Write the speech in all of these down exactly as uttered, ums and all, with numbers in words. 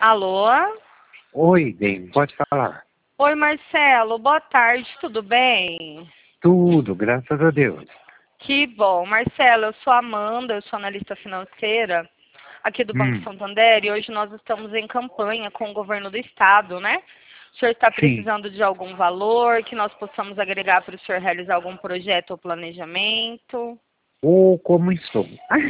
Alô? Oi, bem, pode falar. Oi, Marcelo. Boa tarde, tudo bem? Tudo, graças a Deus. Que bom. Marcelo, eu sou a Amanda, eu sou analista financeira aqui do Banco Hum, Santander e hoje nós estamos em campanha com o governo do estado, né? O senhor está sim. precisando de algum valor que nós possamos agregar para o senhor realizar algum projeto ou planejamento? Ou como estou.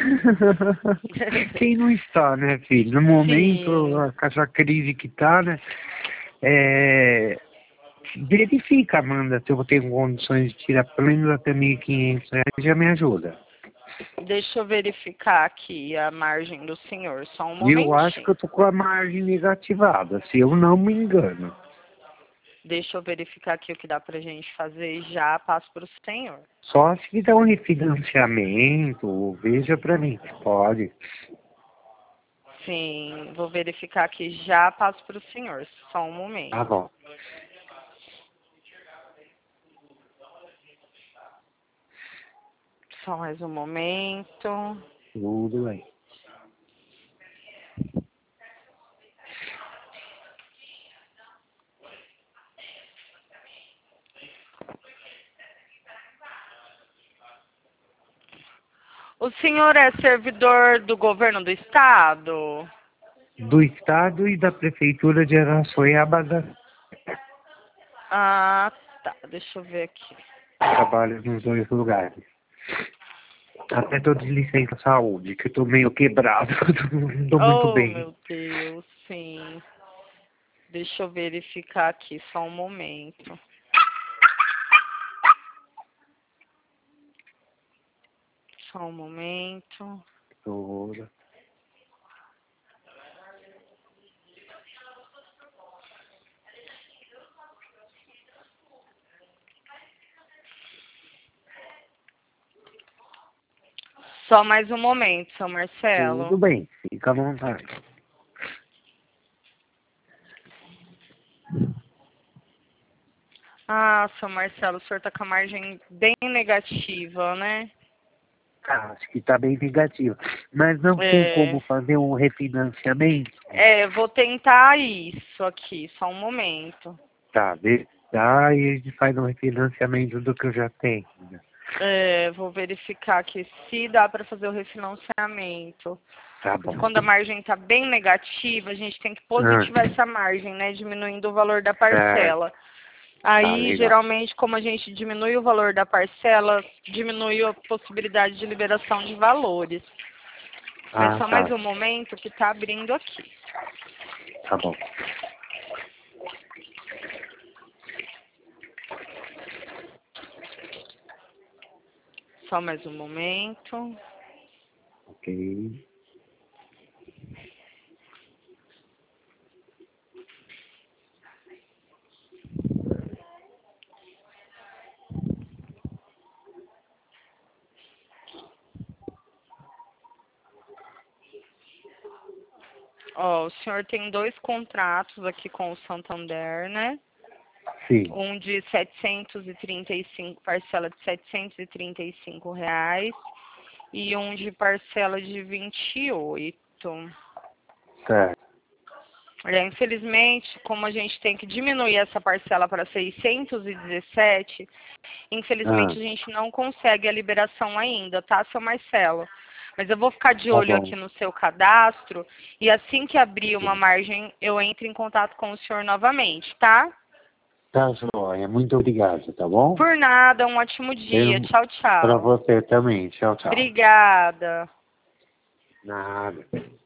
Quem não está, né, filho? No momento, Sim. com essa crise que tá, né? É... Verifica, Amanda, se eu tenho condições de tirar pelo menos até mil e quinhentos reais, já me ajuda. Deixa eu verificar aqui a margem do senhor, só um E eu acho que momentinho. eu tô com a margem negativada, se eu não me engano. Deixa eu verificar aqui o que dá pra gente fazer e já passo para o senhor. Só se dá um refinanciamento, veja pra mim, se pode. Sim, vou verificar aqui já passo para o senhor. Só um momento. Tá bom. Só mais um momento. Tudo bem. O senhor é servidor do governo do estado? Do Estado e da Prefeitura de Araçoiaba, Ah, tá. Deixa eu ver aqui. trabalho nos dois lugares. Até tô de licença saúde, que eu tô meio quebrado, eu não tô muito Oh, bem. meu Deus, sim. Deixa eu verificar aqui, só um momento. Só um momento. Tô- Só mais um momento, seu Tudo Marcelo. bem, fica à vontade. Ah, seu Marcelo, o senhor tá com a margem bem negativa, né? Ah, acho que tá bem negativo. Mas não tem É, como fazer um refinanciamento? é, vou tentar isso aqui, só um momento. Tá, vê. Tá, e a gente faz um refinanciamento do que eu já tenho. É, vou verificar aqui se dá para fazer o refinanciamento. Tá Porque bom. quando a margem está bem negativa, a gente tem que Ah, positivar essa margem, né? Diminuindo o valor da certo. parcela. Tá Aí, legal. geralmente, como a gente diminui o valor da parcela, diminui a possibilidade de liberação de valores. Mas Ah, só mais tá. um momento que está abrindo aqui. Tá bom. Só mais um momento. Ok. Ó, o senhor tem dois contratos aqui com o Santander, né? Sim. Um de setecentos e trinta e cinco, parcela de setecentos e trinta e cinco reais e um de parcela de vinte e oito. Certo. É, infelizmente, como a gente tem que diminuir essa parcela para seiscentos e dezessete, infelizmente Ah, a gente não consegue a liberação ainda, tá, seu Marcelo? Mas eu vou ficar de tá olho bom. aqui no seu cadastro e assim que abrir uma margem, eu entro em contato com o senhor novamente, tá? Tá joia. Muito obrigado, tá bom? Por nada, um ótimo dia. Eu, Tchau, pra tchau. você também. Tchau, tchau. Obrigada. Nada.